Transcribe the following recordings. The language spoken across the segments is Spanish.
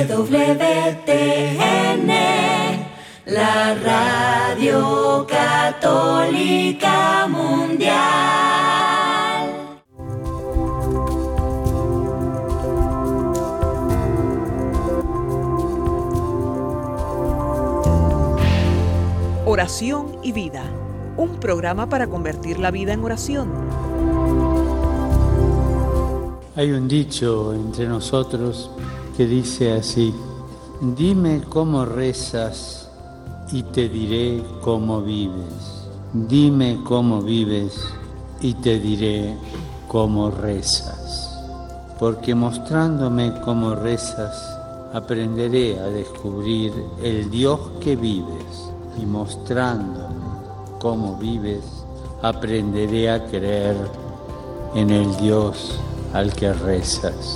EWTN, la Radio Católica Mundial. Oración y vida, un programa para convertir la vida en oración. Hay un dicho entre nosotros que dice así: dime cómo rezas y te diré cómo vives. Dime cómo vives y te diré cómo rezas. Porque mostrándome cómo rezas, aprenderé a descubrir el Dios que vives. Y mostrándome cómo vives, aprenderé a creer en el Dios al que rezas.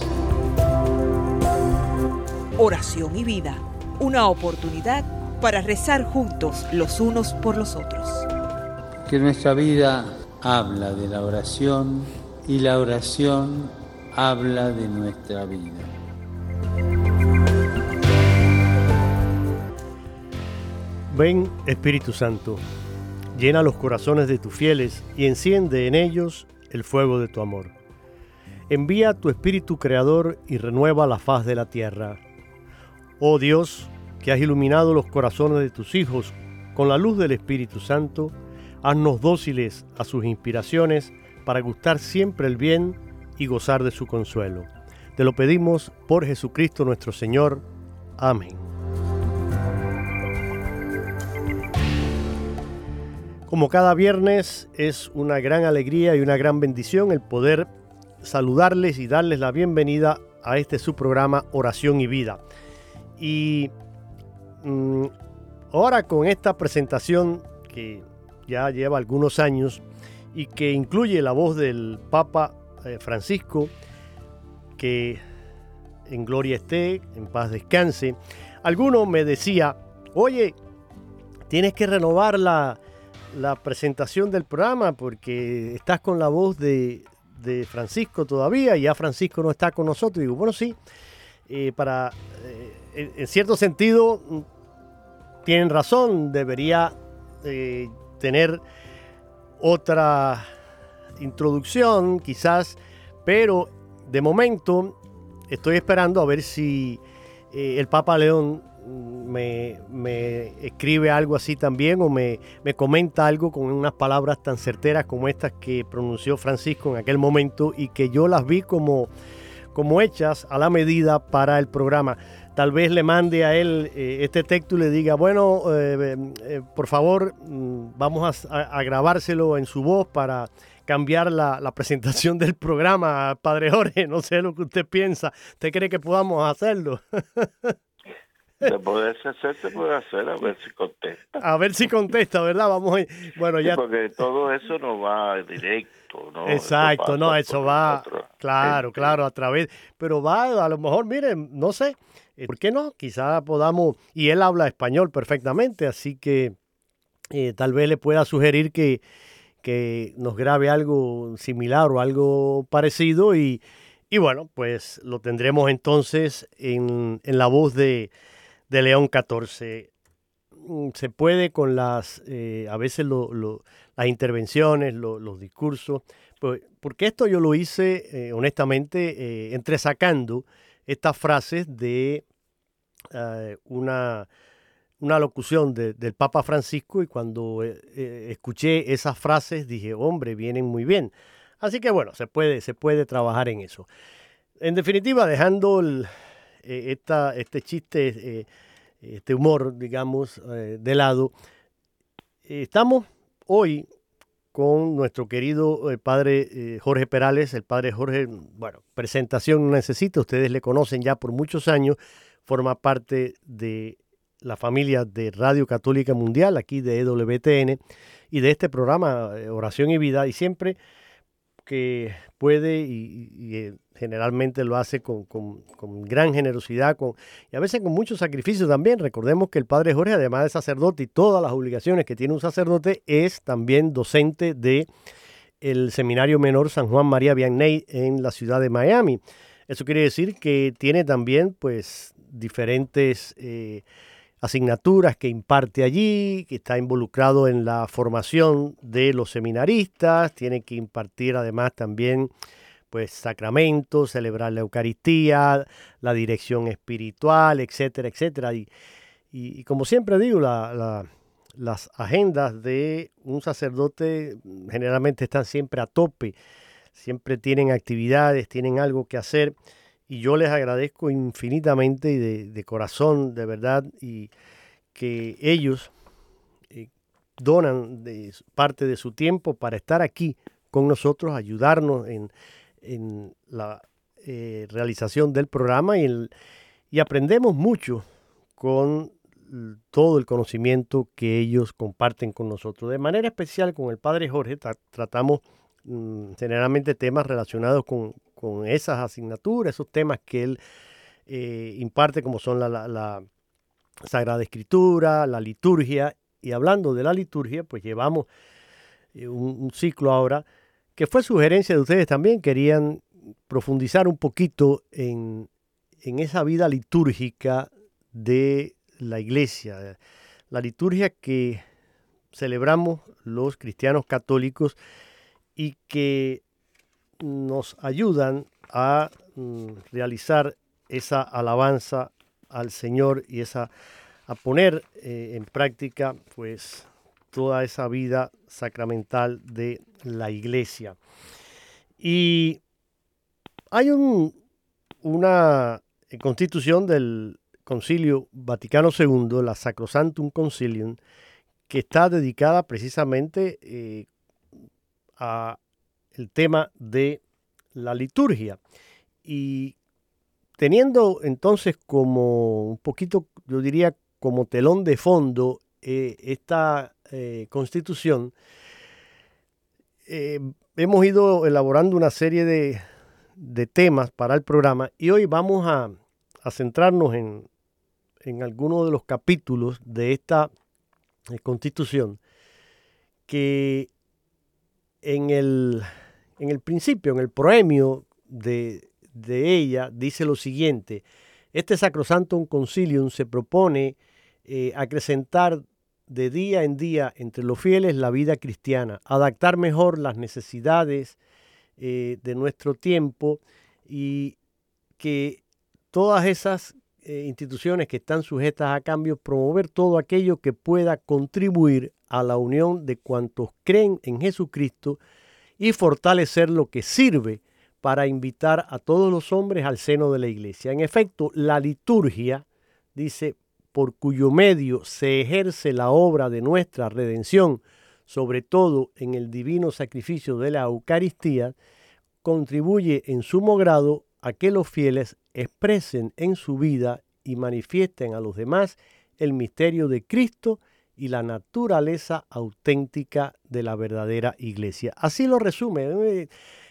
Oración y vida, una oportunidad para rezar juntos los unos por los otros. Que nuestra vida habla de la oración y la oración habla de nuestra vida. Ven, Espíritu Santo, llena los corazones de tus fieles y enciende en ellos el fuego de tu amor. Envía tu Espíritu Creador y renueva la faz de la tierra. Oh Dios, que has iluminado los corazones de tus hijos con la luz del Espíritu Santo, haznos dóciles a sus inspiraciones para gustar siempre el bien y gozar de su consuelo. Te lo pedimos por Jesucristo nuestro Señor. Amén. Como cada viernes, es una gran alegría y una gran bendición el poder saludarles y darles la bienvenida a este su programa Oración y Vida. Y ahora con esta presentación que ya lleva algunos años y que incluye la voz del Papa Francisco, que en gloria esté, en paz descanse. Alguno me decía: oye, tienes que renovar la presentación del programa porque estás con la voz de Francisco todavía y ya Francisco no está con nosotros. Y digo, bueno, sí, en cierto sentido tienen razón, debería tener otra introducción quizás, pero de momento estoy esperando a ver si el Papa León me escribe algo así también o me comenta algo con unas palabras tan certeras como estas que pronunció Francisco en aquel momento y que yo las vi como hechas a la medida para el programa. Tal vez le mande a él este texto y le diga, bueno, por favor, vamos a grabárselo en su voz para cambiar la presentación del programa, Padre Jorge. No sé lo que usted piensa. ¿Usted cree que podamos hacerlo? De poderse hacer, se puede hacer, a ver si contesta. A ver si contesta, ¿verdad? Vamos a ir. Bueno, ya. Sí, porque todo eso no va directo, ¿no? Exacto, eso va, claro, gente. claro, a través, pero va, a lo mejor, miren, no sé, ¿por qué no? Quizá podamos, y él habla español perfectamente, así que tal vez le pueda sugerir que nos grabe algo similar o algo parecido y bueno, pues lo tendremos entonces en la voz de León XIV. Se puede con las, a veces las intervenciones, los discursos, pues, porque esto yo lo hice honestamente entresacando estas frases de una locución del Papa Francisco y cuando escuché esas frases dije, hombre, vienen muy bien. Así que bueno, se puede trabajar en eso. En definitiva, dejando este chiste, este humor, digamos, de lado, estamos hoy con nuestro querido padre Jorge Perales. El padre Jorge, bueno, presentación no necesita, ustedes le conocen ya por muchos años, forma parte de la familia de Radio Católica Mundial, aquí de EWTN, y de este programa Oración y Vida, y siempre que puede y generalmente lo hace con gran generosidad y a veces con mucho sacrificio también. Recordemos que el padre Jorge, además de sacerdote y todas las obligaciones que tiene un sacerdote, es también docente de el Seminario Menor San Juan María Vianney en la ciudad de Miami. Eso quiere decir que tiene también pues diferentes asignaturas que imparte allí, que está involucrado en la formación de los seminaristas, tiene que impartir además también pues sacramentos, celebrar la Eucaristía, la dirección espiritual, etcétera, etcétera. Y como siempre digo, las agendas de un sacerdote generalmente están siempre a tope, siempre tienen actividades, tienen algo que hacer, y yo les agradezco infinitamente y de corazón, de verdad, y que ellos donan parte de su tiempo para estar aquí con nosotros, ayudarnos en la realización del programa, y aprendemos mucho con todo el conocimiento que ellos comparten con nosotros. De manera especial con el Padre Jorge tratamos generalmente temas relacionados con esas asignaturas, esos temas que él imparte, como son la Sagrada Escritura, la liturgia. Y hablando de la liturgia, pues llevamos un ciclo ahora que fue sugerencia de ustedes también. Querían profundizar un poquito en esa vida litúrgica de la iglesia, la liturgia que celebramos los cristianos católicos y que nos ayudan a realizar esa alabanza al Señor y a poner en práctica pues toda esa vida sacramental de la iglesia. Y hay una constitución del Concilio Vaticano II, la Sacrosanctum Concilium, que está dedicada precisamente a el tema de la liturgia. Y teniendo entonces como un poquito, yo diría, como telón de fondo esta constitución, hemos ido elaborando una serie de temas para el programa, y hoy vamos a centrarnos en algunos de los capítulos de esta constitución, que en el principio, en el proemio de ella, dice lo siguiente: este Sacrosanctum Concilium se propone acrecentar de día en día entre los fieles la vida cristiana, adaptar mejor las necesidades de nuestro tiempo, y que todas esas instituciones que están sujetas a cambios, promover todo aquello que pueda contribuir a la unión de cuantos creen en Jesucristo y fortalecer lo que sirve para invitar a todos los hombres al seno de la iglesia. En efecto, la liturgia, dice, por cuyo medio se ejerce la obra de nuestra redención, sobre todo en el divino sacrificio de la Eucaristía, contribuye en sumo grado a que los fieles expresen en su vida y manifiesten a los demás el misterio de Cristo y la naturaleza auténtica de la verdadera iglesia. Así lo resume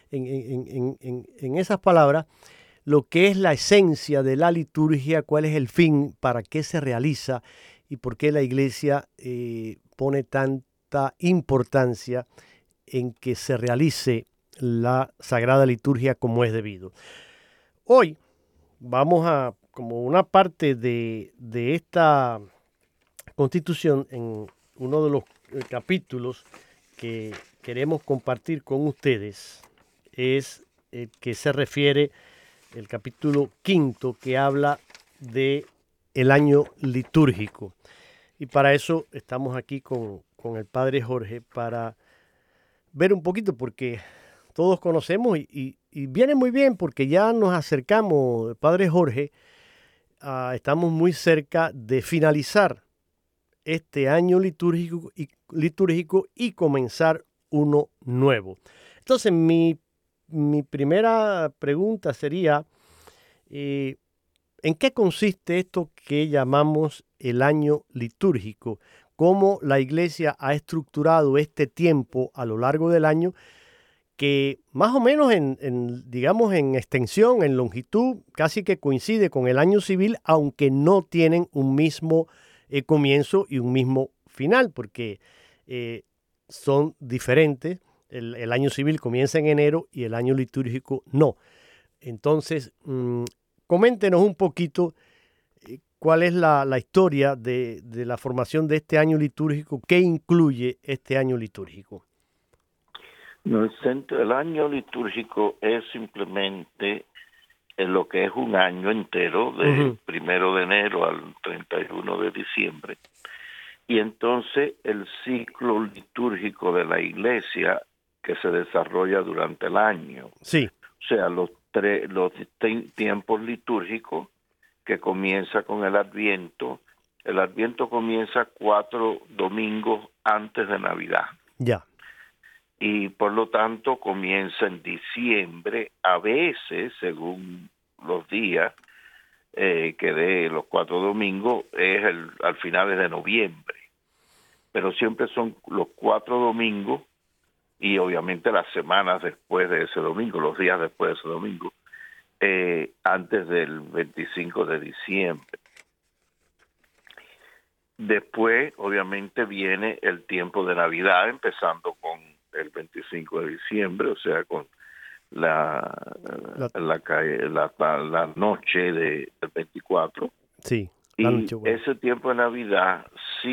en esas palabras lo que es la esencia de la liturgia, cuál es el fin, para qué se realiza y por qué la iglesia pone tanta importancia en que se realice la Sagrada Liturgia como es debido. Hoy vamos a, como una parte de esta Constitución, en uno de los capítulos que queremos compartir con ustedes, es el que se refiere, el capítulo 5, que habla de el año litúrgico. Y para eso estamos aquí con el Padre Jorge, para ver un poquito, porque todos conocemos y viene muy bien, porque ya nos acercamos, Padre Jorge, estamos muy cerca de finalizar este año litúrgico y comenzar uno nuevo. Entonces, mi primera pregunta sería, ¿en qué consiste esto que llamamos el año litúrgico? ¿Cómo la Iglesia ha estructurado este tiempo a lo largo del año, que más o menos digamos en extensión, en longitud, casi que coincide con el año civil, aunque no tienen un mismo comienzo y un mismo final, porque son diferentes? El año civil comienza en enero y el año litúrgico no. Entonces, coméntenos un poquito cuál es la historia de la formación de este año litúrgico. ¿Qué incluye este año litúrgico? No, el año litúrgico es simplemente lo que es un año entero, de 1 de enero al 31 de diciembre. Y entonces el ciclo litúrgico de la iglesia que se desarrolla durante el año. Sí. O sea, los tiempos litúrgicos que comienza con el Adviento. El Adviento comienza 4 domingos antes de Navidad. Ya. Y por lo tanto comienza en diciembre, a veces, según los días, que de los 4 domingos, es al finales de noviembre. Pero siempre son los 4 domingos y obviamente las semanas después de ese domingo, los días después de ese domingo, antes del 25 de diciembre. Después, obviamente, viene el tiempo de Navidad, empezando con el 25 de diciembre, o sea, con la noche del 24. Sí, la noche, bueno. Ese tiempo de Navidad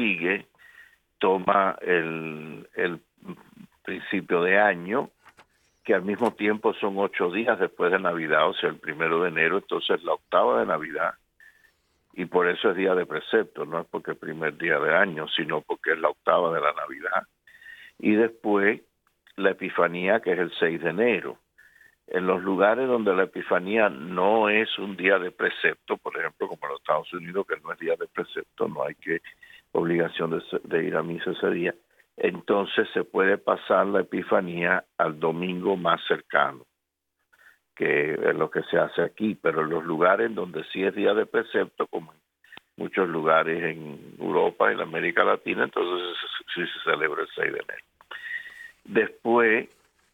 toma el principio de año, que al mismo tiempo son 8 días después de Navidad, o sea, el 1 de enero, entonces la octava de Navidad, y por eso es día de precepto, no es porque es el primer día de año, sino porque es la octava de la Navidad. Y después la Epifanía, que es el 6 de enero. En los lugares donde la Epifanía no es un día de precepto, por ejemplo, como en los Estados Unidos, que no es día de precepto, no hay obligación de ir a misa ese día, entonces se puede pasar la Epifanía al domingo más cercano, que es lo que se hace aquí, pero en los lugares donde sí es día de precepto, como en muchos lugares en Europa y en América Latina, entonces sí se celebra el 6 de enero. Después,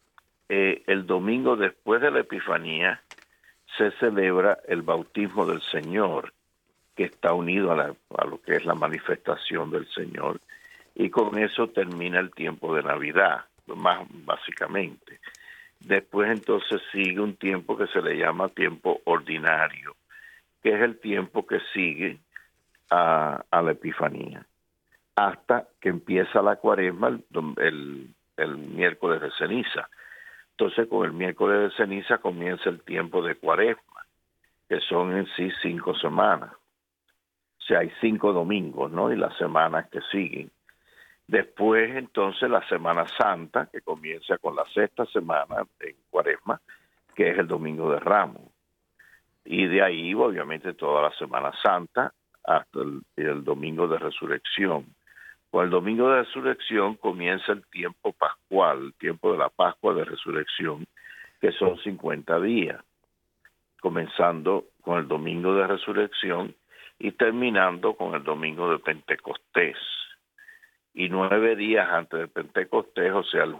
el domingo después de la Epifanía, se celebra el bautismo del Señor, que está unido a lo que es la manifestación del Señor, y con eso termina el tiempo de Navidad, más básicamente. Después entonces sigue un tiempo que se le llama tiempo ordinario, que es el tiempo que sigue a la Epifanía, hasta que empieza la Cuaresma el miércoles de ceniza. Entonces con el miércoles de ceniza comienza el tiempo de Cuaresma, que son en sí 5 semanas. O sea, hay 5 domingos, ¿no? Y las semanas que siguen. Después, entonces, la Semana Santa, que comienza con la 6ª semana en Cuaresma, que es el Domingo de Ramos. Y de ahí, obviamente, toda la Semana Santa hasta el Domingo de Resurrección. Con el Domingo de Resurrección comienza el tiempo pascual, el tiempo de la Pascua de Resurrección, que son 50 días, comenzando con el Domingo de Resurrección y terminando con el Domingo de Pentecostés. Y 9 días antes de Pentecostés, o sea,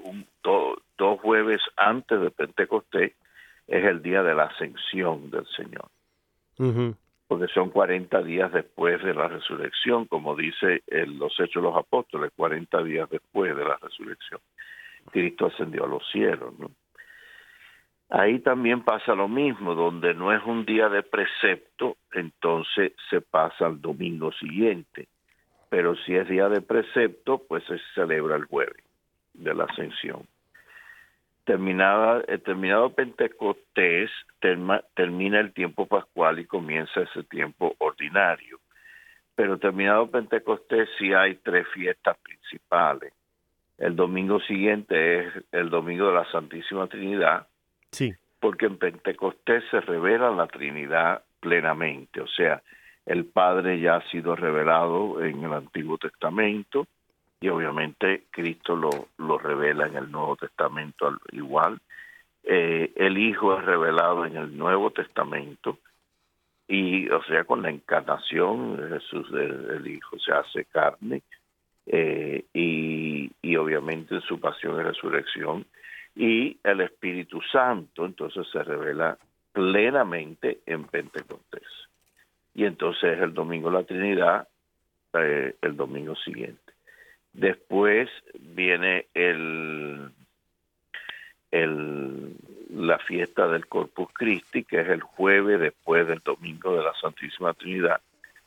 dos jueves antes de Pentecostés, es el día de la ascensión del Señor. Uh-huh. Porque son 40 días después de la resurrección, como dice los Hechos de los Apóstoles, 40 días después de la resurrección. Cristo ascendió a los cielos, ¿no? Ahí también pasa lo mismo, donde no es un día de precepto, entonces se pasa al domingo siguiente. Pero si es día de precepto, pues se celebra el jueves de la Ascensión. Terminado Pentecostés, termina el tiempo pascual y comienza ese tiempo ordinario. Pero terminado Pentecostés sí hay 3 fiestas principales. El domingo siguiente es el domingo de la Santísima Trinidad, sí, porque en Pentecostés se revela la Trinidad plenamente, o sea, el Padre ya ha sido revelado en el Antiguo Testamento y obviamente Cristo lo revela en el Nuevo Testamento igual. El Hijo es revelado en el Nuevo Testamento y, o sea, con la encarnación, Jesús el Hijo se hace carne y obviamente en su pasión y resurrección, y el Espíritu Santo entonces se revela plenamente en Pentecostés. Y entonces el domingo de la Trinidad, el domingo siguiente. Después viene la fiesta del Corpus Christi, que es el jueves después del domingo de la Santísima Trinidad,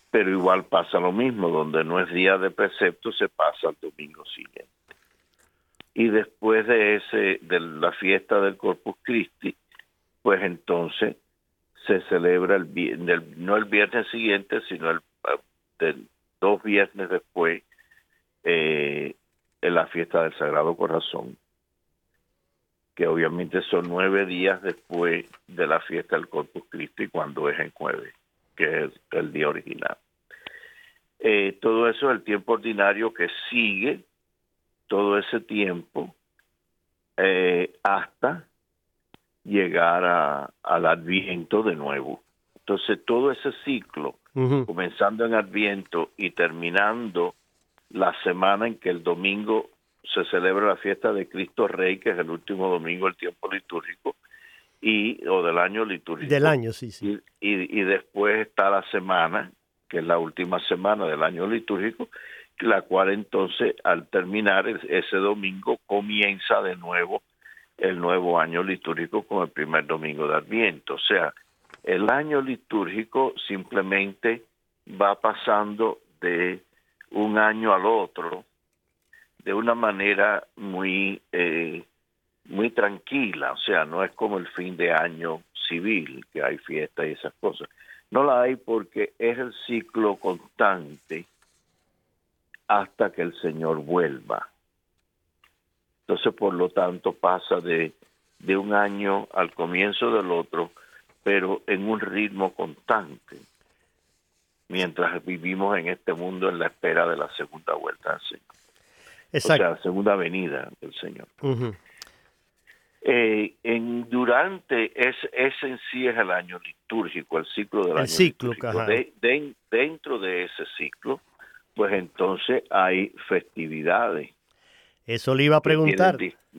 pero igual pasa lo mismo, donde no es día de precepto, se pasa al domingo siguiente. Y después de la fiesta del Corpus Christi, pues entonces se celebra no el viernes siguiente, sino del 2 viernes después, en la fiesta del Sagrado Corazón, que obviamente son 9 días después de la fiesta del Corpus Christi, cuando es en jueves, que es el día original. Todo eso es el tiempo ordinario que sigue todo ese tiempo hasta llegar al Adviento de nuevo. Entonces todo ese ciclo, comenzando en Adviento y terminando la semana en que el domingo se celebra la fiesta de Cristo Rey, que es el último domingo del tiempo litúrgico, o del año litúrgico. Del año, sí. Y después está la semana, que es la última semana del año litúrgico, la cual entonces al terminar ese domingo comienza de nuevo el nuevo año litúrgico con el primer domingo de Adviento. O sea, el año litúrgico simplemente va pasando de un año al otro de una manera muy tranquila. O sea, no es como el fin de año civil, que hay fiesta y esas cosas. No la hay porque es el ciclo constante hasta que el Señor vuelva. Entonces, por lo tanto, pasa de un año al comienzo del otro, pero en un ritmo constante, mientras vivimos en este mundo en la espera de la segunda vuelta del Señor. Exacto. O sea, la segunda venida del Señor. Uh-huh. Durante ese en sí es el año litúrgico, el ciclo del año litúrgico. Dentro de ese ciclo, pues entonces hay festividades. Eso le iba a preguntar.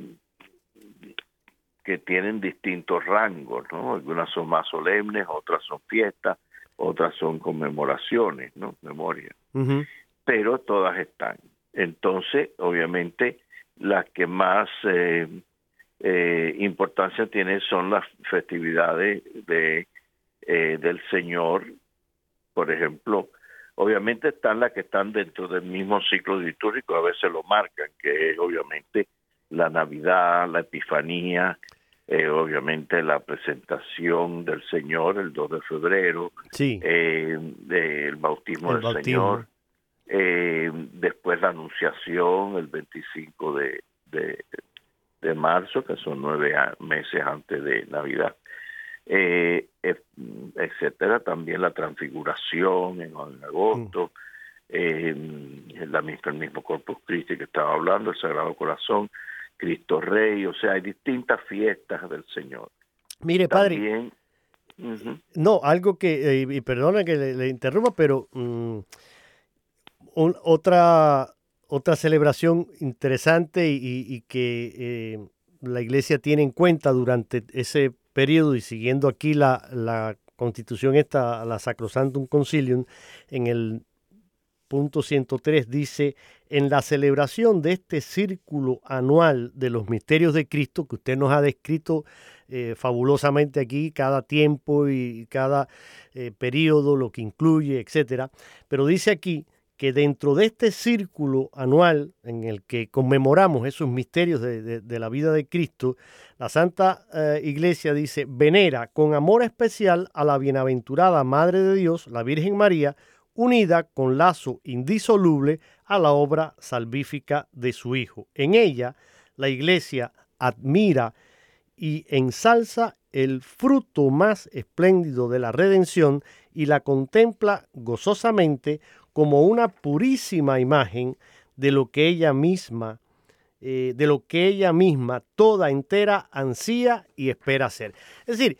Que tienen distintos rangos, ¿no? Algunas son más solemnes, otras son fiestas, otras son conmemoraciones, ¿no? Memoria. Uh-huh. Pero todas están. Entonces, obviamente, las que más importancia tienen son las festividades del Señor. Por ejemplo, obviamente están las que están dentro del mismo ciclo litúrgico, a veces lo marcan, que es obviamente la Navidad, la Epifanía, obviamente la presentación del Señor el 2 de febrero, sí. El bautismo del Señor, después la Anunciación el 25 de marzo, que son 9 meses antes de Navidad, etcétera. También la Transfiguración en agosto, el mismo Corpus Christi que estaba hablando, el Sagrado Corazón, Cristo Rey. O sea, hay distintas fiestas del Señor. Mire, también, padre, no, algo que, y perdona que le interrumpa, pero otra celebración interesante y que la Iglesia tiene en cuenta durante ese periodo, y siguiendo aquí la Constitución esta, la Sacrosanctum Concilium, en el punto 103 dice: en la celebración de este círculo anual de los misterios de Cristo, que usted nos ha descrito fabulosamente aquí, cada tiempo y cada periodo, lo que incluye, etcétera, pero dice aquí que dentro de este círculo anual en el que conmemoramos esos misterios de la vida de Cristo, la Santa Iglesia dice: venera con amor especial a la bienaventurada Madre de Dios, la Virgen María, unida con lazo indisoluble a la obra salvífica de su Hijo. En ella, la Iglesia admira y ensalza el fruto más espléndido de la redención y la contempla gozosamente como una purísima imagen de lo que ella misma, toda entera ansía y espera ser. Es decir,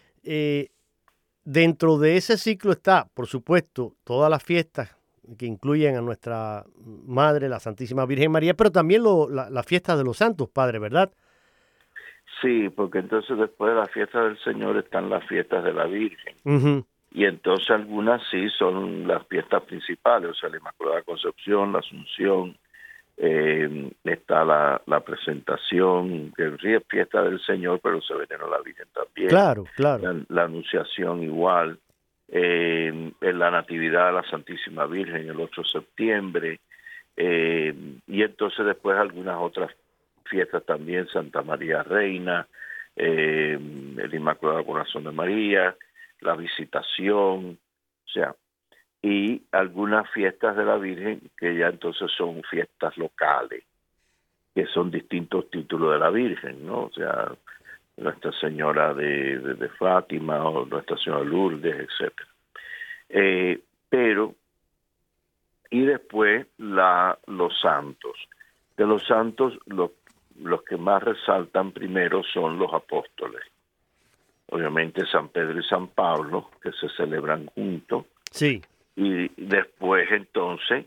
dentro de ese ciclo está, por supuesto, todas las fiestas que incluyen a nuestra Madre, la Santísima Virgen María, pero también las fiestas de los santos, Padre, ¿verdad? Sí, porque entonces después de la fiesta del Señor están las fiestas de la Virgen. Uh-huh. Y entonces algunas sí son las fiestas principales, o sea, la Inmaculada Concepción, la Asunción, está la presentación, que es fiesta del Señor, pero se venera la Virgen también. Claro. La Anunciación igual. en la Natividad de la Santísima Virgen el 8 de septiembre, y entonces después algunas otras fiestas también, Santa María Reina, el Inmaculado Corazón de María, la Visitación, o sea, y algunas fiestas de la Virgen que ya entonces son fiestas locales, que son distintos títulos de la Virgen, ¿no? O sea, Nuestra Señora de Fátima o Nuestra Señora de Lourdes, etcétera. Pero, y después los santos. De los santos, los que más resaltan primero son los apóstoles. Obviamente San Pedro y San Pablo, que se celebran juntos. Sí. Y después entonces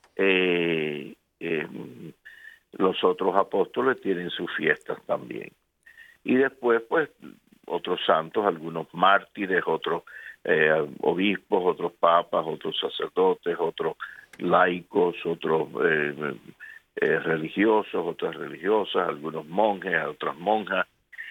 los otros apóstoles tienen sus fiestas también. Y después pues otros santos, algunos mártires, otros obispos, otros papas, otros sacerdotes, otros laicos, otros religiosos, otras religiosas, algunos monjes, otras monjas,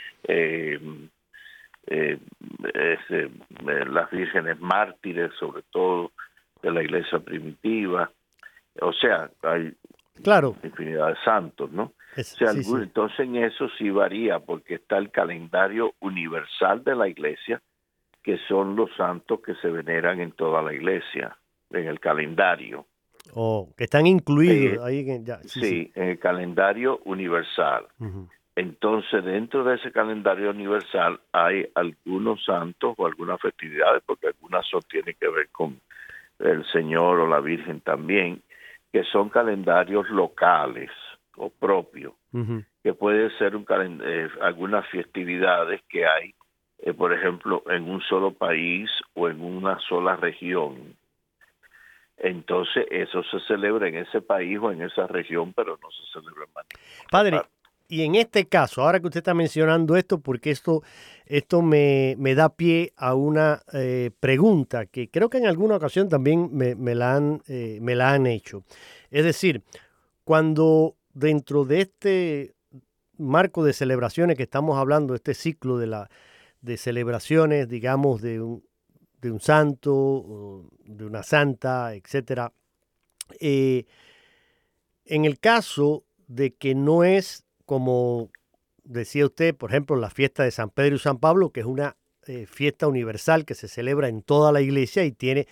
las vírgenes mártires, sobre todo de la iglesia primitiva. O sea, hay claro, infinidad de santos, ¿no? Sí. Entonces en eso sí varía, porque está el calendario universal de la iglesia, que son los santos que se veneran en toda la iglesia, en el calendario. Que están incluidos ahí. Sí, en el calendario universal. Uh-huh. Entonces, dentro de ese calendario universal hay algunos santos o algunas festividades, porque algunas tienen que ver con el Señor o la Virgen también, que son calendarios locales o propios, uh-huh, que puede ser algunas festividades que hay, por ejemplo, en un solo país o en una sola región. Entonces, eso se celebra en ese país o en esa región, pero no se celebra en más. Padre, y en este caso, ahora que usted está mencionando esto, porque esto me da pie a una pregunta que creo que en alguna ocasión también me la han hecho. Es decir, cuando dentro de este marco de celebraciones que estamos hablando, este ciclo de celebraciones, digamos, de un santo, de una santa, etcétera, en el caso de que no es, como decía usted, por ejemplo, la fiesta de San Pedro y San Pablo, que es una fiesta universal que se celebra en toda la iglesia y tiene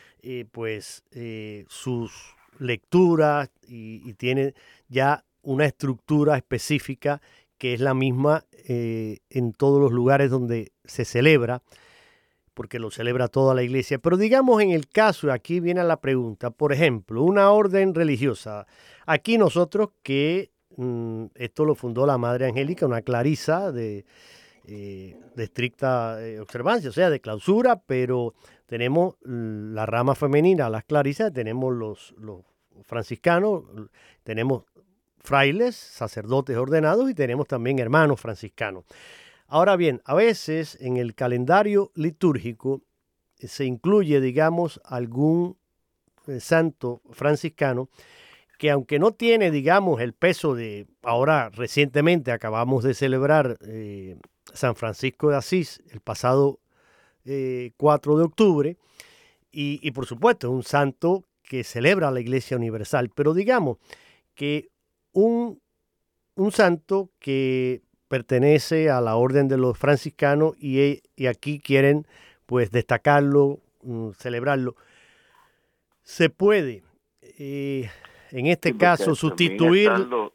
sus lecturas y tiene ya una estructura específica que es la misma en todos los lugares donde se celebra, porque lo celebra toda la iglesia. Pero digamos en el caso, aquí viene la pregunta, por ejemplo, una orden religiosa. Aquí nosotros que esto lo fundó la Madre Angélica, una clarisa de estricta observancia, o sea, de clausura, pero tenemos la rama femenina, las clarisas, tenemos los franciscanos, tenemos frailes, sacerdotes ordenados y tenemos también hermanos franciscanos. Ahora bien, a veces en el calendario litúrgico se incluye, digamos, algún santo franciscano que aunque no tiene, digamos, el peso de, ahora recientemente acabamos de celebrar San Francisco de Asís el pasado 4 de octubre, y por supuesto es un santo que celebra la Iglesia Universal, pero digamos que un santo que pertenece a la orden de los franciscanos y aquí quieren pues destacarlo, celebrarlo, se puede en este caso sustituir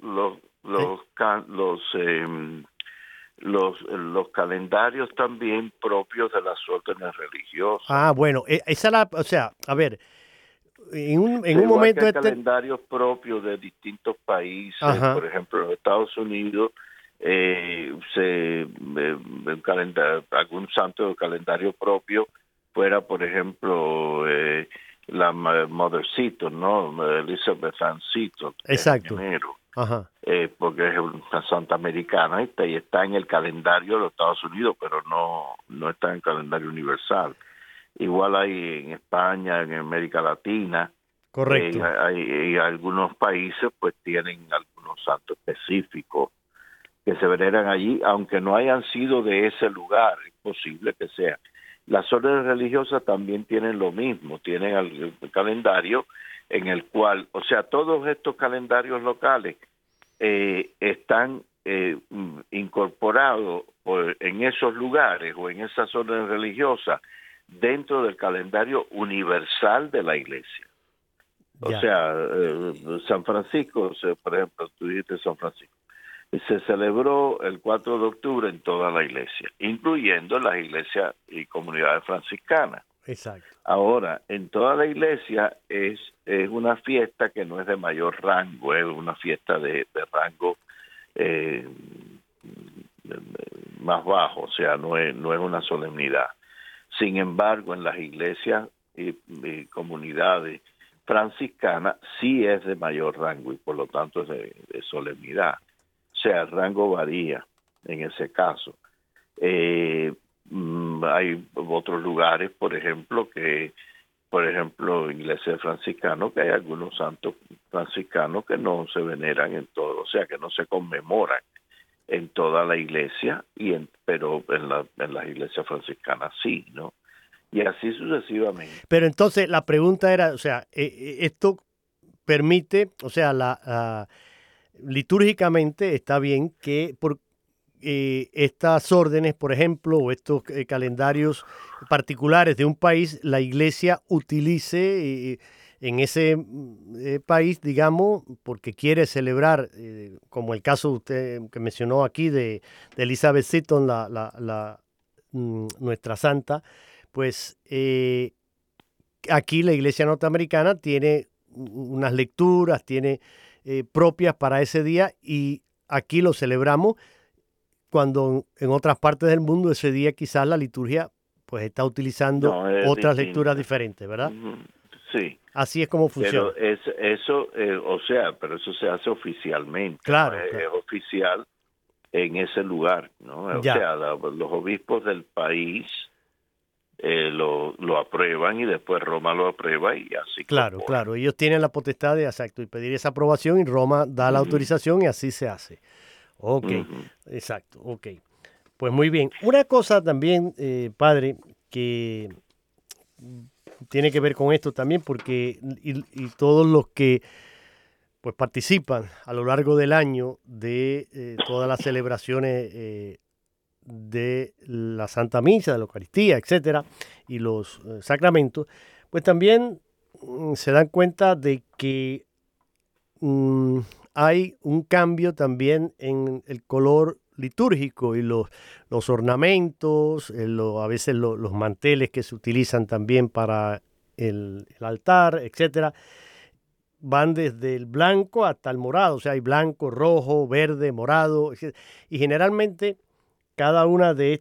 los calendarios también propios de las órdenes religiosas. Ah, bueno, esa la, o sea, a ver, en un momento hay calendarios propios de distintos países. Ajá. Por ejemplo, en Estados Unidos algún santo de calendario propio fuera, por ejemplo, la Mothercito, ¿no? Elizabeth Ann Seton. Exacto. Ajá. Porque es una santa americana y está en el calendario de los Estados Unidos, pero no está en el calendario universal. Igual hay en España, en América Latina. Correcto. Hay algunos países pues tienen algunos santos específicos que se veneran allí, aunque no hayan sido de ese lugar, es posible que sea. Las órdenes religiosas también tienen lo mismo, tienen el calendario en el cual, o sea, todos estos calendarios locales están incorporados en esos lugares o en esas órdenes religiosas dentro del calendario universal de la Iglesia. O sea, San Francisco, por ejemplo, tú dijiste San Francisco, se celebró el 4 de octubre en toda la iglesia, incluyendo las iglesias y comunidades franciscanas. Exacto. Ahora, en toda la iglesia es una fiesta que no es de mayor rango, es una fiesta de rango más bajo, o sea, no es una solemnidad. Sin embargo, en las iglesias y comunidades franciscanas sí es de mayor rango y por lo tanto es de solemnidad. O sea, el rango varía en ese caso. Hay otros lugares, por ejemplo, iglesias franciscanas, que hay algunos santos franciscanos que no se veneran en todo, o sea, que no se conmemoran en toda la iglesia, pero en las iglesias franciscanas sí, ¿no? Y así sucesivamente. Pero entonces la pregunta era, o sea, esto permite, o sea, litúrgicamente está bien que por estas órdenes, por ejemplo, o estos calendarios particulares de un país, la iglesia utilice en ese país, digamos, porque quiere celebrar, como el caso usted que mencionó aquí de Elizabeth Seton, nuestra santa, pues aquí la iglesia norteamericana tiene unas lecturas, tiene propias para ese día y aquí lo celebramos cuando en otras partes del mundo ese día quizás la liturgia pues está utilizando otras lecturas diferentes, ¿verdad? Sí. Así es como funciona. Pero pero eso se hace oficialmente. Claro, ¿no? claro. Es oficial en ese lugar, ¿no? O sea, los obispos del país lo aprueban y después Roma lo aprueba y así. Claro, ellos tienen la potestad de y pedir esa aprobación y Roma da la autorización y así se hace. Ok, exacto, ok. Pues muy bien. Una cosa también, padre, que tiene que ver con esto también, porque y todos los que pues participan a lo largo del año de todas las celebraciones de la Santa Misa, de la Eucaristía, etcétera, y los sacramentos, pues también se dan cuenta de que hay un cambio también en el color litúrgico y los ornamentos, a veces los manteles que se utilizan también para el altar, etcétera, van desde el blanco hasta el morado, o sea, hay blanco, rojo, verde, morado, etc. Y generalmente cada una de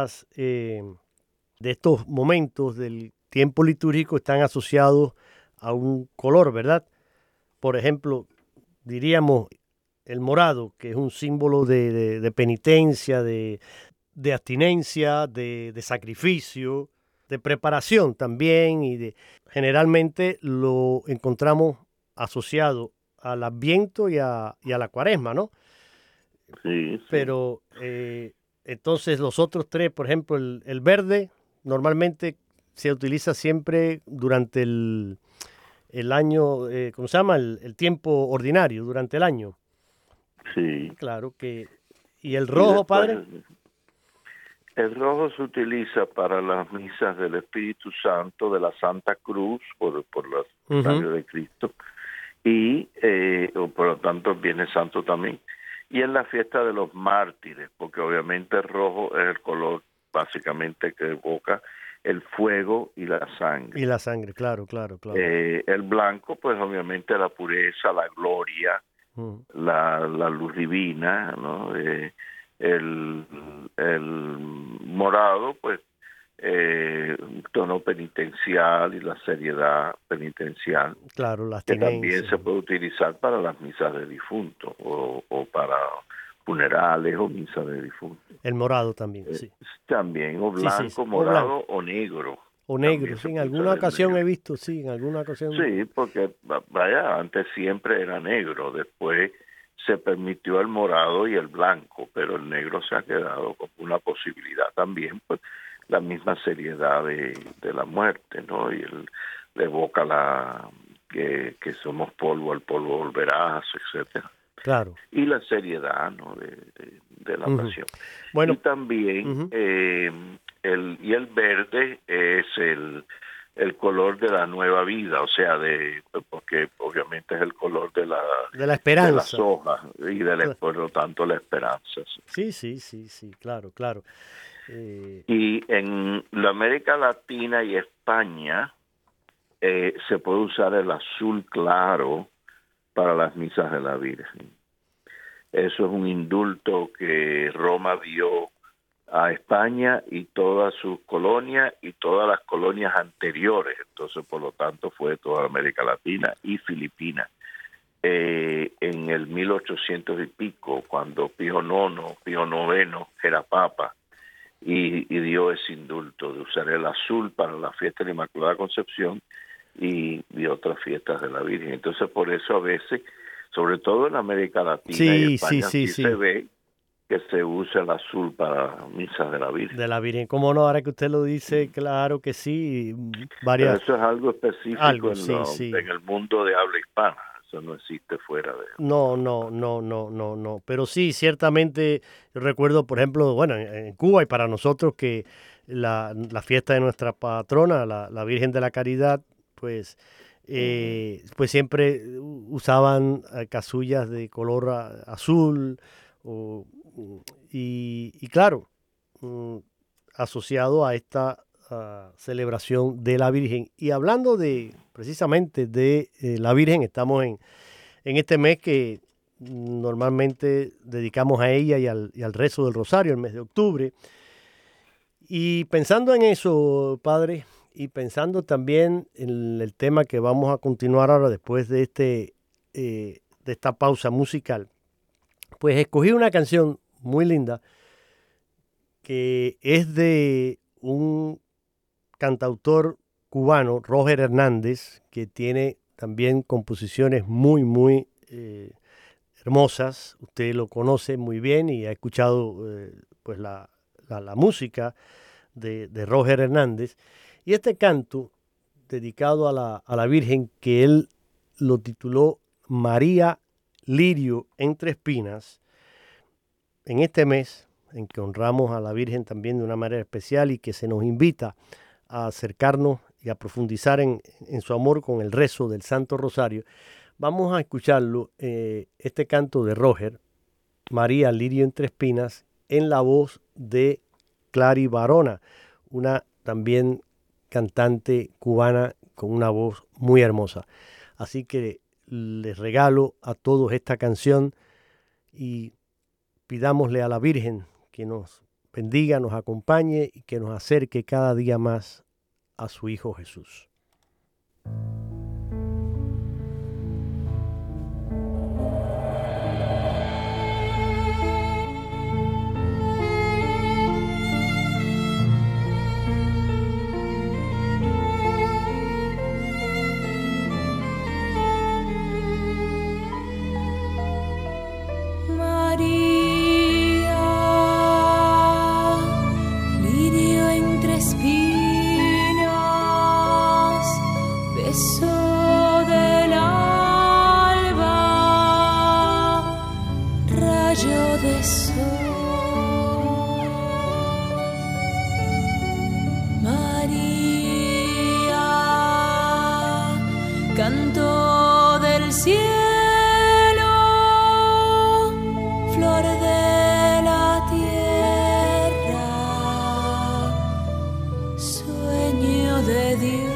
estos momentos del tiempo litúrgico están asociados a un color, ¿verdad? Por ejemplo, diríamos el morado, que es un símbolo de penitencia, de abstinencia, de sacrificio, de preparación también, y generalmente lo encontramos asociado al Adviento y a la Cuaresma, ¿no? Sí. Pero entonces los otros tres, por ejemplo, el verde normalmente se utiliza siempre durante el año, ¿cómo se llama? El tiempo ordinario, durante el año. Sí. Claro que... ¿Y el rojo, padre? El rojo se utiliza para las misas del Espíritu Santo, de la Santa Cruz, por los años de Cristo, y por lo tanto el Viernes Santo también. Y en la fiesta de los mártires, porque obviamente el rojo es el color básicamente que evoca el fuego y la sangre. Y la sangre, claro. El blanco, pues obviamente la pureza, la gloria, la luz divina, ¿no? El morado, pues un tono penitencial y la seriedad penitencial. Claro, la que abstinencia. también se puede utilizar para las misas de difuntos o para funerales o misas de difuntos. El morado también, sí. También, o blanco, sí. morado o negro. O negro, sí, en alguna ocasión he visto, sí, en alguna ocasión. Sí, porque antes siempre era negro, después se permitió el morado y el blanco, pero el negro se ha quedado como una posibilidad también, pues la misma seriedad de la muerte, ¿no? Y él le evoca que somos polvo, al polvo volverás, etcétera. Claro. Y la seriedad, ¿no? de la pasión. Bueno, y también el verde es el color de la nueva vida, o sea, porque obviamente es el color de la esperanza, de las hojas y por lo tanto la esperanza. Sí, claro. Y en la América Latina y España se puede usar el azul claro para las misas de la Virgen. Eso es un indulto que Roma dio a España y todas sus colonias y todas las colonias anteriores. Entonces, por lo tanto, fue toda América Latina y Filipinas. En el 1800 y pico, cuando Pío IX era papa y dio ese indulto de usar el azul para la fiesta de la Inmaculada Concepción y otras fiestas de la Virgen. Entonces, por eso a veces, sobre todo en América Latina y España, se ve que se usa el azul para misas de la Virgen. De la Virgen, ¿cómo no? Ahora que usted lo dice, claro que sí. Pero eso es algo específico en el mundo de habla hispana. Eso no existe fuera de... No. Pero sí, ciertamente, yo recuerdo, por ejemplo, bueno, en Cuba y para nosotros que la fiesta de nuestra patrona, la Virgen de la Caridad, pues siempre usaban casullas de color azul y claro, asociado a esta celebración de la Virgen. Y hablando precisamente de la Virgen, estamos en este mes que normalmente dedicamos a ella y al rezo del Rosario, el mes de octubre. Y pensando en eso, padre, y pensando también en el tema que vamos a continuar ahora después de esta pausa musical, pues escogí una canción muy linda que es de un cantautor cubano, Roger Hernández, que tiene también composiciones muy, muy hermosas. Usted lo conoce muy bien y ha escuchado pues la música de Roger Hernández. Y este canto, dedicado a la Virgen, que él lo tituló María Lirio entre espinas, en este mes en que honramos a la Virgen también de una manera especial y que se nos invita a acercarnos y a profundizar en su amor con el rezo del Santo Rosario, vamos a escucharlo, este canto de Roger, María Lirio entre espinas, en la voz de Clary Barona, una también cantante cubana con una voz muy hermosa. Así que les regalo a todos esta canción y pidámosle a la Virgen que nos bendiga, nos acompañe y que nos acerque cada día más a su Hijo Jesús. Canto del cielo, flor de la tierra, sueño de Dios.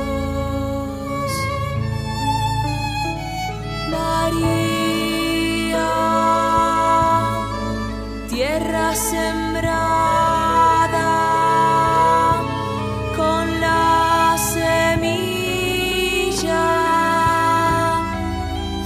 María, tierra sembrada con la semilla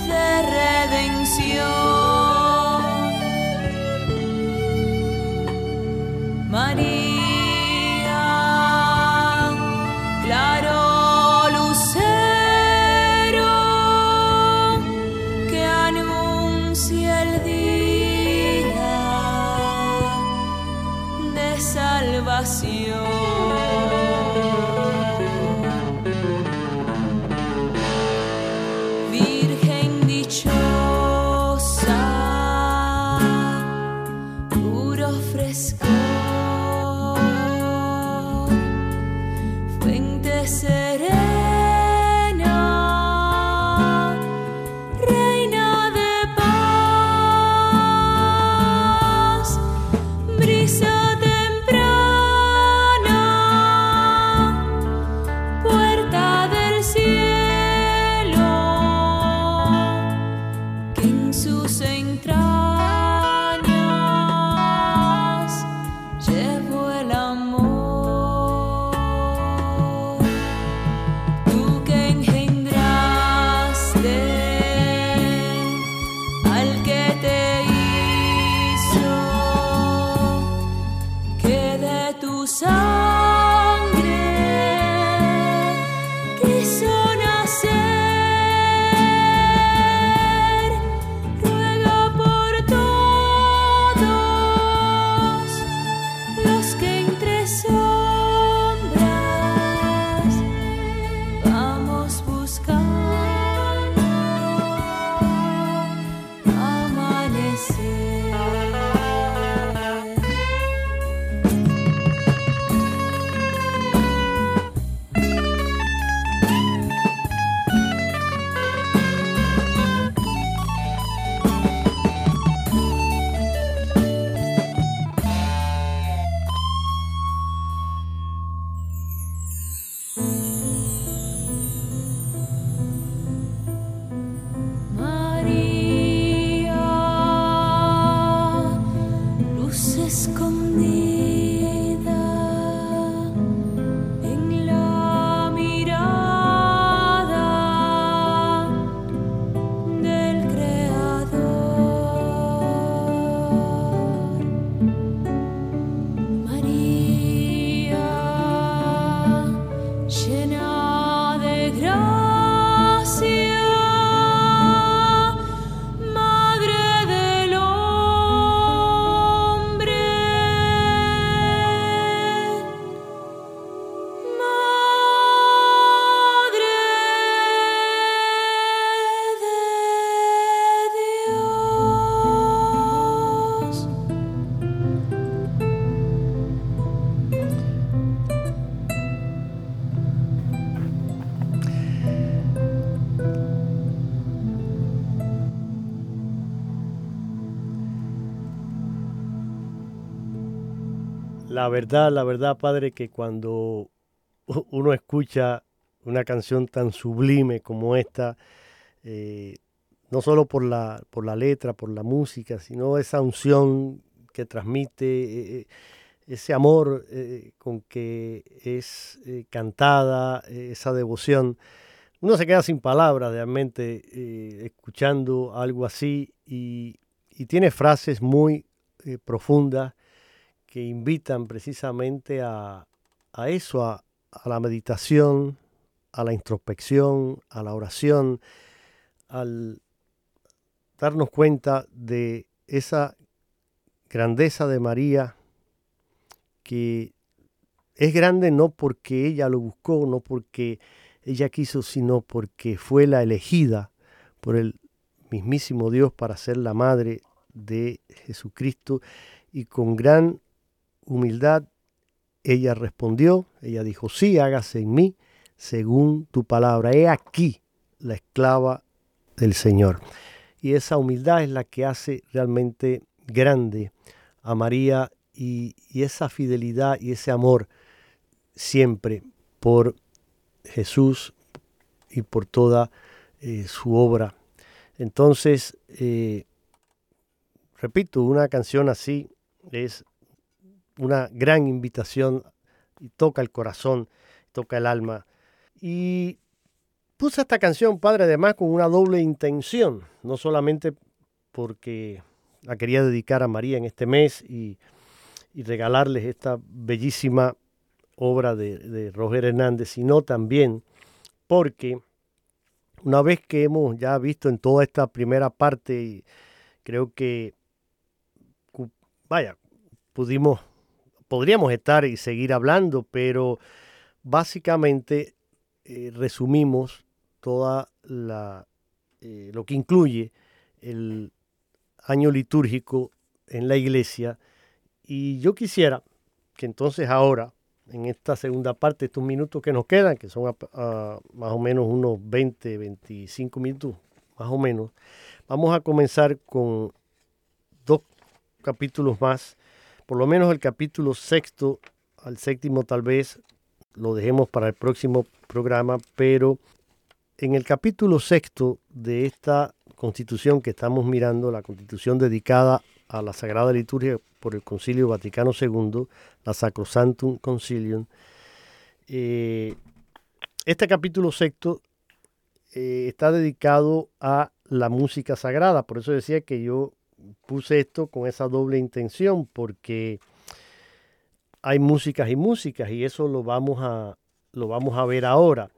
La verdad, padre, que cuando uno escucha una canción tan sublime como esta, no solo por la letra, por la música, sino esa unción que transmite, ese amor con que es cantada, esa devoción. Uno se queda sin palabras realmente escuchando algo así y tiene frases muy profundas que invitan precisamente a eso, a la meditación, a la introspección, a la oración, al darnos cuenta de esa grandeza de María, que es grande no porque ella lo buscó, no porque ella quiso, sino porque fue la elegida por el mismísimo Dios para ser la madre de Jesucristo, y con gran humildad ella respondió, ella dijo: sí, hágase en mí según tu palabra. He aquí la esclava del Señor. Y esa humildad es la que hace realmente grande a María, y esa fidelidad y ese amor siempre por Jesús y por toda su obra. Entonces, repito, una canción así es una gran invitación y toca el corazón, toca el alma. Y puse esta canción, padre, además con una doble intención, no solamente porque la quería dedicar a María en este mes y regalarles esta bellísima obra de Roger Hernández, sino también porque una vez que hemos ya visto en toda esta primera parte, y creo que podríamos estar y seguir hablando, pero básicamente resumimos toda lo que incluye el año litúrgico en la iglesia. Y yo quisiera que entonces ahora, en esta segunda parte, estos minutos que nos quedan, que son más o menos unos 20, 25 minutos, más o menos, vamos a comenzar con 2 capítulos más, por lo menos el capítulo 6 al 7 tal vez lo dejemos para el próximo programa, pero en el capítulo 6 de esta constitución que estamos mirando, la constitución dedicada a la Sagrada Liturgia por el Concilio Vaticano II, la Sacrosanctum Concilium, este capítulo 6 está dedicado a la música sagrada. Por eso decía que yo puse esto con esa doble intención, porque hay músicas y músicas, y eso lo vamos a ver ahora.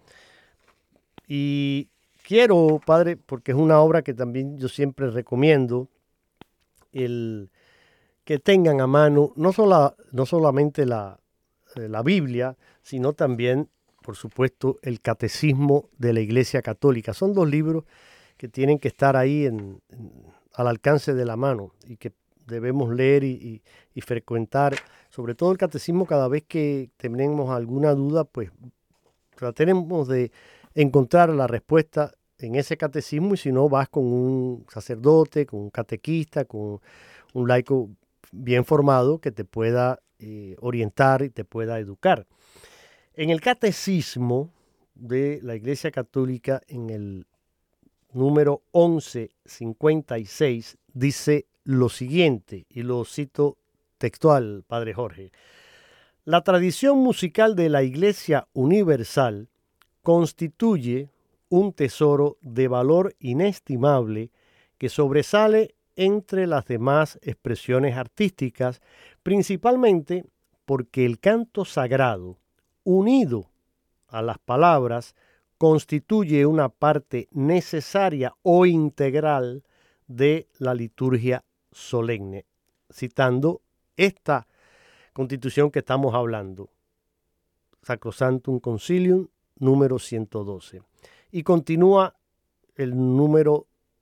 Y quiero, padre, porque es una obra que también yo siempre recomiendo, el que tengan a mano no solamente la Biblia, sino también, por supuesto, el Catecismo de la Iglesia Católica. Son 2 libros que tienen que estar ahí al alcance de la mano y que debemos leer y frecuentar, sobre todo el Catecismo. Cada vez que tenemos alguna duda, pues tratemos de encontrar la respuesta en ese catecismo, y si no, vas con un sacerdote, con un catequista, con un laico bien formado que te pueda orientar y te pueda educar. En el Catecismo de la Iglesia Católica, en el número 1156, dice lo siguiente, y lo cito textual, padre Jorge: la tradición musical de la Iglesia Universal constituye un tesoro de valor inestimable que sobresale entre las demás expresiones artísticas, principalmente porque el canto sagrado, unido a las palabras, constituye una parte necesaria o integral de la liturgia solemne. Citando esta constitución que estamos hablando, Sacrosanctum Concilium, número 112. Y continúa el número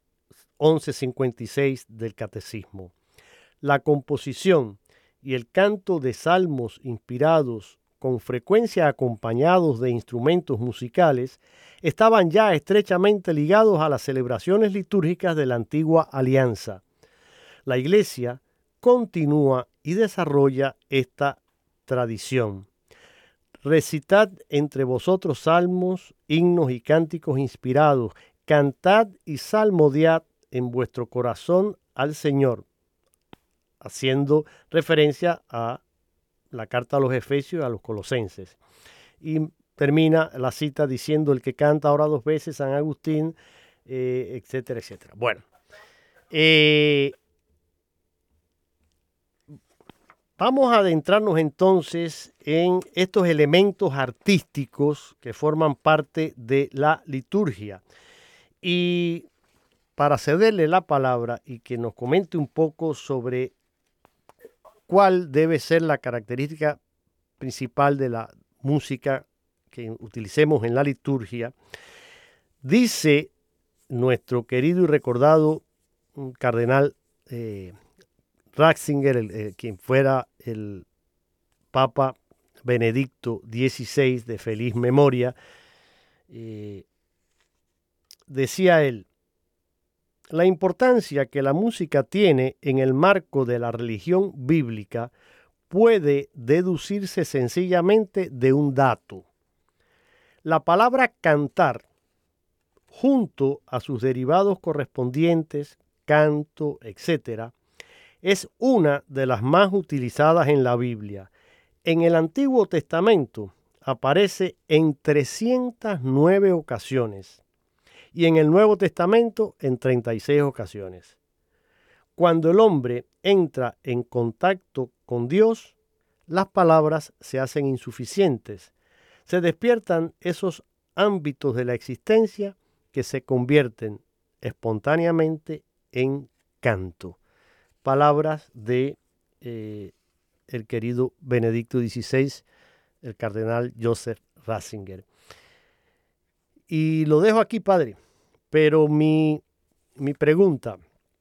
1156 del Catecismo: la composición y el canto de salmos inspirados, con frecuencia acompañados de instrumentos musicales, estaban ya estrechamente ligados a las celebraciones litúrgicas de la antigua alianza. La Iglesia continúa y desarrolla esta tradición. Recitad entre vosotros salmos, himnos y cánticos inspirados. Cantad y salmodiad en vuestro corazón al Señor, haciendo referencia a la carta a los Efesios y a los Colosenses. Y termina la cita diciendo: el que canta ahora 2 veces, San Agustín, etcétera, etcétera. Bueno, vamos a adentrarnos entonces en estos elementos artísticos que forman parte de la liturgia. Y para cederle la palabra y que nos comente un poco sobre cuál debe ser la característica principal de la música que utilicemos en la liturgia, dice nuestro querido y recordado cardenal Ratzinger, quien fuera el Papa Benedicto XVI de feliz memoria, decía él: la importancia que la música tiene en el marco de la religión bíblica puede deducirse sencillamente de un dato. La palabra cantar, junto a sus derivados correspondientes, canto, etc., es una de las más utilizadas en la Biblia. En el Antiguo Testamento aparece en 309 ocasiones y en el Nuevo Testamento en 36 ocasiones. Cuando el hombre entra en contacto con Dios, las palabras se hacen insuficientes. Se despiertan esos ámbitos de la existencia que se convierten espontáneamente en canto. Palabras de el querido Benedicto XVI, el cardenal Joseph Ratzinger. Y lo dejo aquí, padre, pero mi pregunta,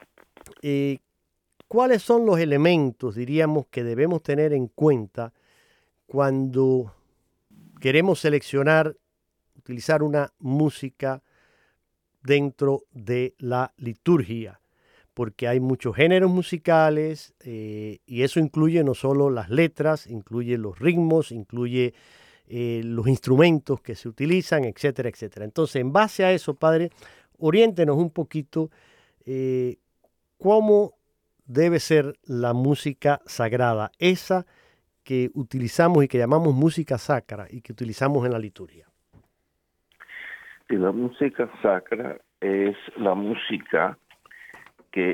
¿cuáles son los elementos, diríamos, que debemos tener en cuenta cuando queremos seleccionar, utilizar una música dentro de la liturgia? Porque hay muchos géneros musicales y eso incluye no solo las letras, incluye los ritmos, incluye los instrumentos que se utilizan, etcétera, etcétera. Entonces, en base a eso, padre, oriéntenos un poquito cómo debe ser la música sagrada, esa que utilizamos y que llamamos música sacra y que utilizamos en la liturgia. Y la música sacra es la música que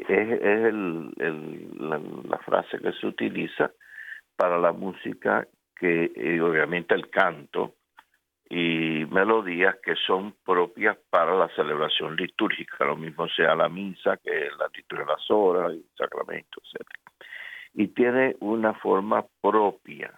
es la frase que se utiliza para la música que obviamente el canto y melodías que son propias para la celebración litúrgica, lo mismo sea la misa, que es la liturgia de las horas, el sacramento, etc. Y tiene una forma propia.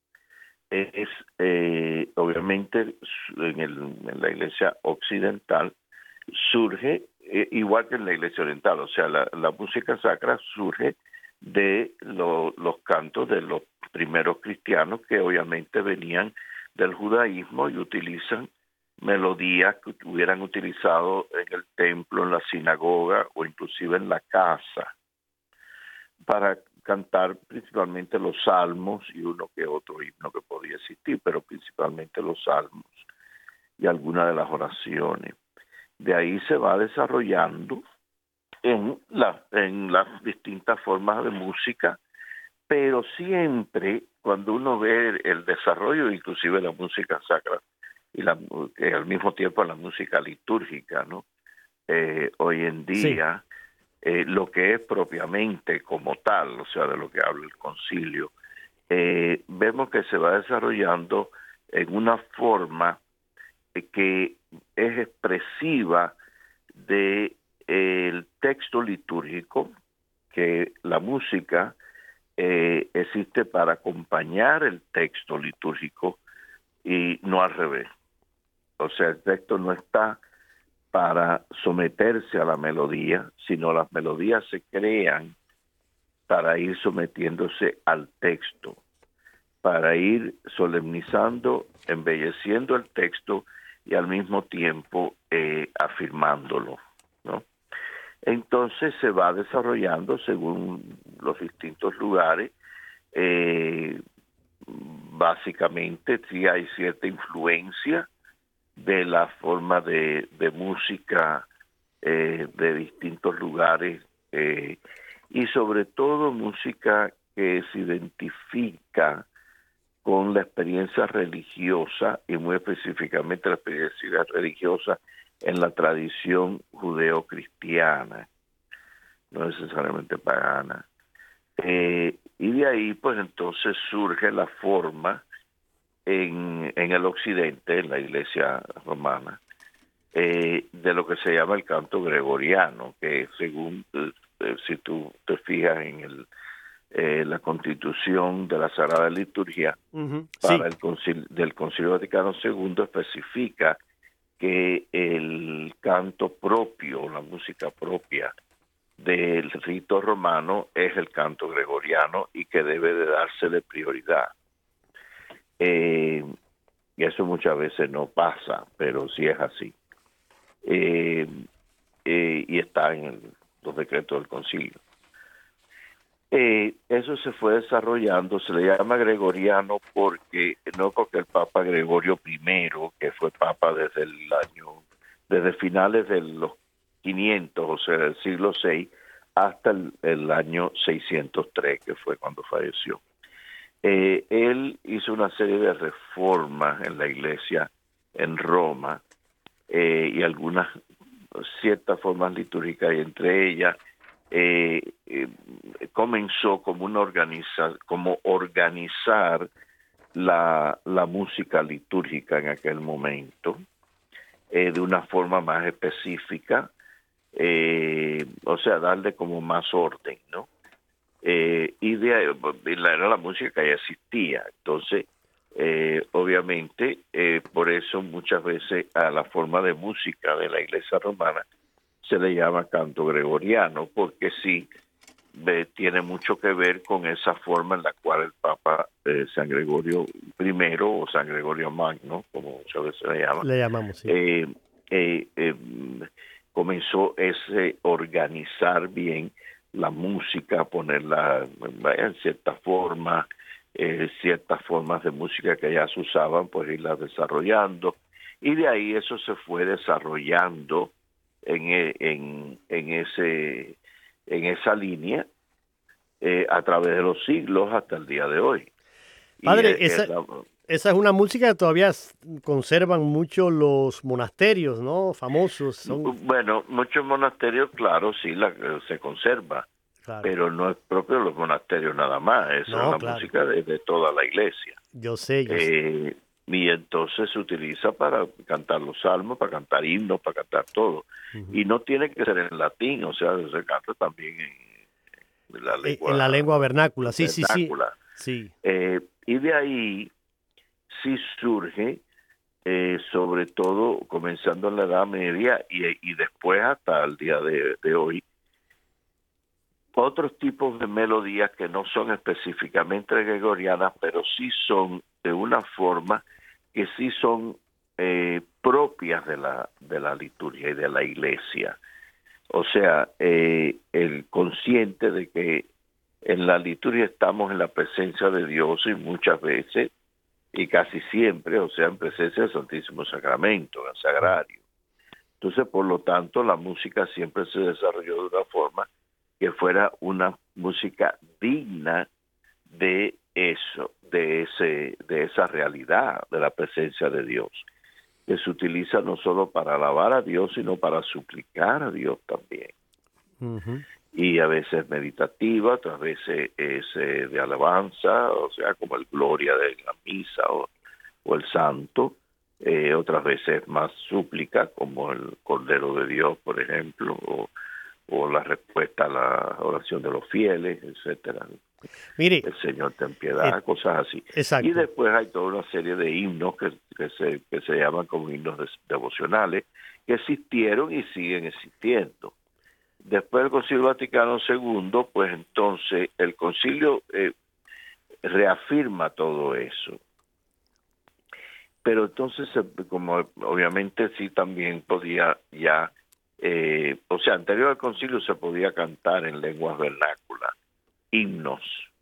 Es obviamente en la iglesia occidental surge igual que en la iglesia oriental, o sea, la música sacra surge de los cantos de los primeros cristianos que obviamente venían del judaísmo y utilizan melodías que hubieran utilizado en el templo, en la sinagoga o inclusive en la casa para cantar principalmente los salmos y uno que otro himno que podía existir, pero principalmente los salmos y algunas de las oraciones. De ahí se va desarrollando en las distintas formas de música, pero siempre cuando uno ve el desarrollo inclusive de la música sacra y al mismo tiempo la música litúrgica, ¿no? Hoy en día, sí. Lo que es propiamente como tal, o sea, de lo que habla el concilio, vemos que se va desarrollando en una forma que es expresiva de el texto litúrgico, que la música existe para acompañar el texto litúrgico y no al revés. O sea, el texto no está para someterse a la melodía, sino las melodías se crean para ir sometiéndose al texto, para ir solemnizando, embelleciendo el texto y al mismo tiempo afirmándolo, ¿no? Entonces se va desarrollando según los distintos lugares básicamente sí hay cierta influencia de la forma de música de distintos lugares y sobre todo música que se identifica con la experiencia religiosa y muy específicamente la experiencia religiosa en la tradición judeo-cristiana, no necesariamente pagana. Y de ahí pues entonces surge la forma en el occidente, en la iglesia romana, de lo que se llama el canto gregoriano, que según, si tú te fijas en la constitución de la Sagrada Liturgia, para del Concilio Vaticano II, especifica que el canto propio, la música propia del rito romano es el canto gregoriano y que debe de dársele prioridad. Y eso muchas veces no pasa, pero sí es así. Y está en los decretos del concilio. Eso se fue desarrollando, se le llama gregoriano porque el Papa Gregorio I, que fue Papa desde finales de los 500, o sea, del siglo VI, hasta el año 603, que fue cuando falleció. Él hizo una serie de reformas en la iglesia en Roma y algunas ciertas formas litúrgicas, y entre ellas comenzó como organizar la música litúrgica en aquel momento de una forma más específica, o sea, darle como más orden, ¿no? Y era la música que ya existía. Entonces, obviamente, por eso muchas veces a la forma de música de la iglesia romana se le llama canto gregoriano, porque sí tiene mucho que ver con esa forma en la cual el Papa San Gregorio I o San Gregorio Magno, como muchas veces le llaman, le llamamos, sí. Comenzó organizar bien la música, ponerla en cierta forma, ciertas formas de música que ya se usaban, pues irlas desarrollando, y de ahí eso se fue desarrollando en esa línea a través de los siglos hasta el día de hoy. Padre, esa es una música que todavía conservan mucho los monasterios, ¿no? Famosos. Bueno, muchos monasterios, claro, sí, se conserva, claro, pero no es propio de los monasterios nada más, es una música de toda la iglesia. Yo sé. Y entonces se utiliza para cantar los salmos, para cantar himnos, para cantar todo. Y no tiene que ser en latín, o sea, se canta también en la lengua vernácula. Sí. Y de ahí sí surge, sobre todo comenzando en la Edad Media y después hasta el día de hoy, otros tipos de melodías que no son específicamente gregorianas, pero sí son de una forma que sí son propias de la liturgia y de la iglesia. O sea, el consciente de que en la liturgia estamos en la presencia de Dios y muchas veces, y casi siempre, o sea, en presencia del Santísimo Sacramento, en el sagrario. Entonces, por lo tanto, la música siempre se desarrolló de una forma que fuera una música digna de eso, de esa realidad, de la presencia de Dios, que se utiliza no solo para alabar a Dios, sino para suplicar a Dios también. Y a veces meditativa, otras veces es de alabanza, o sea, como el Gloria de la misa o el Santo, otras veces más súplica, como el Cordero de Dios, por ejemplo, o la respuesta a la oración de los fieles, etcétera. Mire, el Señor ten piedad, cosas así. Exacto. Y después hay toda una serie de himnos que se llaman como himnos devocionales, que existieron y siguen existiendo. Después del Concilio Vaticano II, pues entonces el concilio reafirma todo eso. Pero entonces, como obviamente sí también podía ya, o sea, anterior al concilio se podía cantar en lenguas vernáculas, himnos,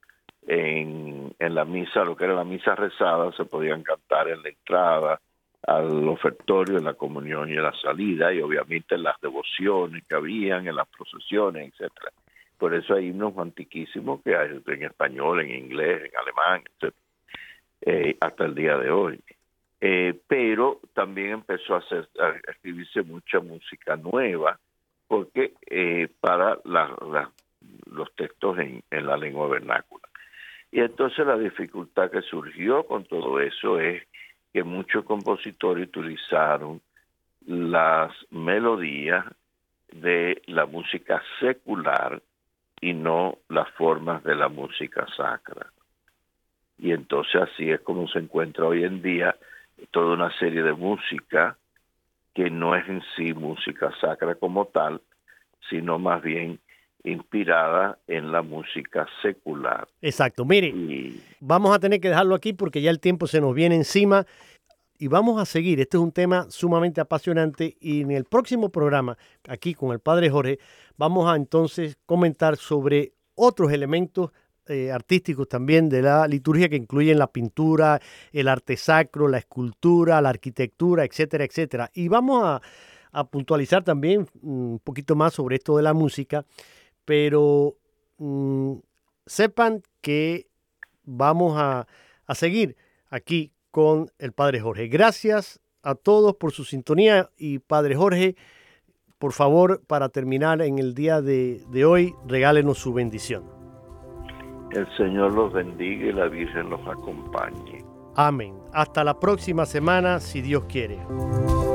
en la misa, lo que era la misa rezada, se podían cantar en la entrada al ofertorio, en la comunión y en la salida, y obviamente en las devociones que habían, en las procesiones, etcétera. Por eso hay himnos antiquísimos que hay en español, en inglés, en alemán, etcétera, hasta el día de hoy. Pero también empezó a escribirse mucha música nueva, porque para los textos en la lengua vernácula. Y entonces la dificultad que surgió con todo eso es que muchos compositores utilizaron las melodías de la música secular y no las formas de la música sacra. Y entonces así es como se encuentra hoy en día toda una serie de música que no es en sí música sacra como tal, sino más bien inspirada en la música secular. Exacto. Mire, vamos a tener que dejarlo aquí porque ya el tiempo se nos viene encima y vamos a seguir. Este es un tema sumamente apasionante y en el próximo programa, aquí con el Padre Jorge, vamos a entonces comentar sobre otros elementos artísticos también de la liturgia que incluyen la pintura, el arte sacro, la escultura, la arquitectura, etcétera, etcétera. Y vamos a puntualizar también un poquito más sobre esto de la música, pero sepan que vamos a seguir aquí con el Padre Jorge. Gracias a todos por su sintonía y Padre Jorge, por favor, para terminar en el día de hoy, regálenos su bendición. El Señor los bendiga y la Virgen los acompañe. Amén. Hasta la próxima semana, si Dios quiere.